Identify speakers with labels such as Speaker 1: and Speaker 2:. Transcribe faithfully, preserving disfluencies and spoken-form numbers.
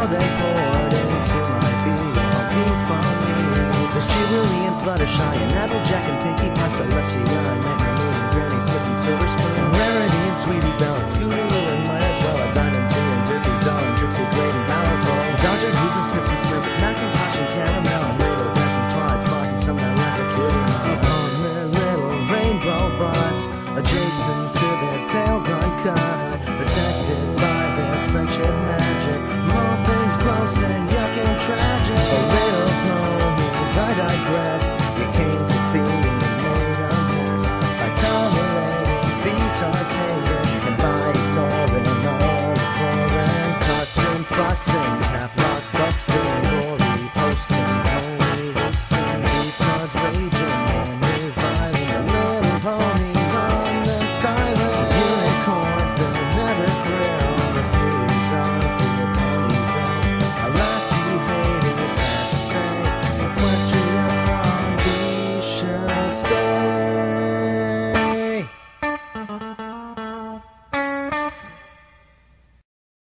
Speaker 1: they poured into my beer. These bombies. There's Jubilee and Fluttershy and Applejack and Pinkie Pie, Celestia and Magnolia and Granny Smith and Silver Spoon, Rarity and Sweetie Belle and Scootaloo and might as well a Diamond Tea and Derpy Doll and Trixie Great and Powerful, Doctor Who's and Snipsy Snip, Macintosh and Caramel and Rainbow Dash and Twilight Spark and some that like a cutie upon their little rainbow butts, adjacent to their tails uncut, protected by their friendship magic. More things gross and yuck and tragic. A little ponies, I digress. You came to be and you made a mess by tolerating betards hating and by ignoring all the foreign cussing, fussing.